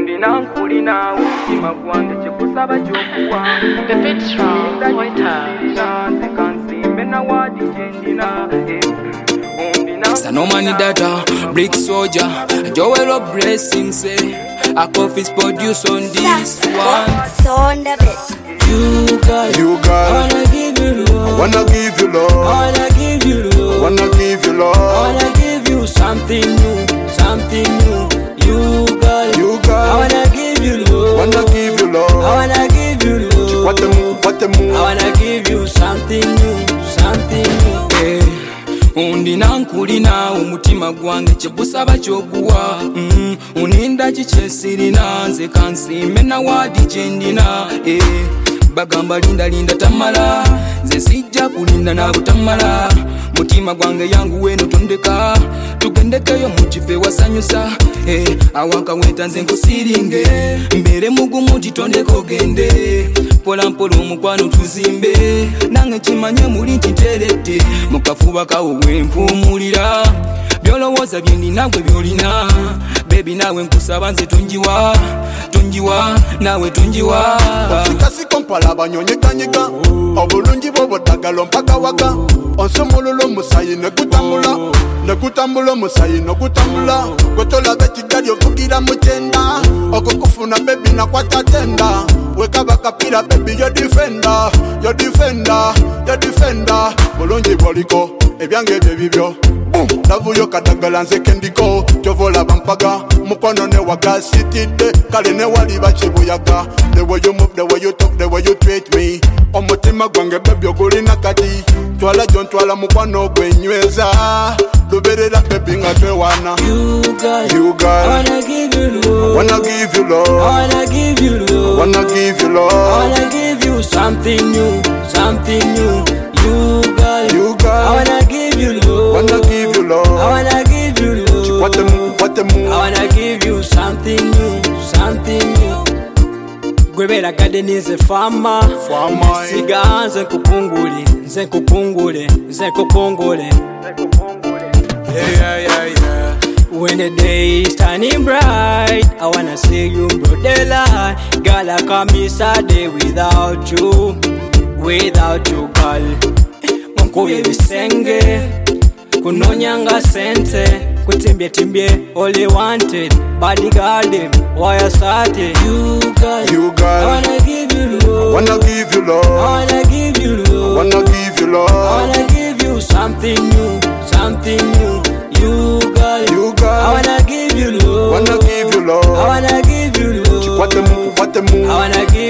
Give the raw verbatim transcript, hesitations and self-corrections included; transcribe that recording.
undi nankulina umutima gwange kyekusaba kyokuwa The Beats from Pointers. kansimbe na wadi gyendina undi Sanomani data, brick soldier, Joel of blessings, eh. A coffee's produce on this one. So on the bit. You girl, You I girl, wanna give you I love, wanna give you I love, wanna give you love, wanna give you I love. wanna give you something new, something new. You girl, You I girl, wanna give you love, wanna give you I love. wanna give you love. What the move, what the I move. wanna give you something new, something new. Hey. Undi nankulina umutima gwange kyegusaba kyoguwa mm. Uninda kikyesirina nze kansimbe na wadi gyendina eh. Bagamba linda linda tamala nze sijja kulinda nabutamala mutima gwange yangu weno tondeka tugendekeyo mukifo ewasanyusa eh. Awanka weta nze nkusiringe mbere mugumu titondeka ogende mpola mpola omukwano tuzimbe nange kimanye muli ntiteredde mukafuba kawo wempumulira byolowooza byendina gwe byolina bebi nawe nkusaba nze tunjiwa tunjiwa nawe tunjiwa Sikasiko mpala banyonyeganyega obulungi bwo budagala mpaka waka onsumulula omusayi negutambula negutambula omusayi nogutambula gwetolaga ekigali ovugira mukyenda okukufuna bebi nakwatatenda wekaba kapira bebi yo defenda yo defenda yo defenda bulungi bwoliko ebyange ebyo bibyo lavuyo kadagala nze kendiko kyovola bampaga mukono ne wagasitidde kale ne wali bakibuyaga the way you move the way you talk the way you treat me omutima gwange bebi ogulina kati twala gyo ntwala mukwano gwenyweza luberera bebi nga twewana You girl, You I girl, wanna give you love, wanna give you I love, wanna give you love, wanna give you I love. wanna give you something new, something new. You girl, You I girl, wanna give you love, wanna give you I love. wanna give you love, What the move, what the I move. wanna give you something new, something new. Gwebera garden is a farmer, Farmer. siga nze nkupungule, nze nkupungule, nze nkupungule. Yeah, yeah, yeah, yeah. When the day is shining bright, I wanna see you broad daylight. Girl, I can't miss a day without you, without you, girl. Munkuye bisenge, kunonyanga sente, kutimbye timbye, only wanted, bodyguard him, why I started. You girl, You I girl, wanna give you love, wanna give you I love, wanna give you love, wanna give you I love. wanna give you something new, something new. You girl, You I girl, wanna give you love, wanna give you I love. wanna give you love, What the move, what the move. I wanna give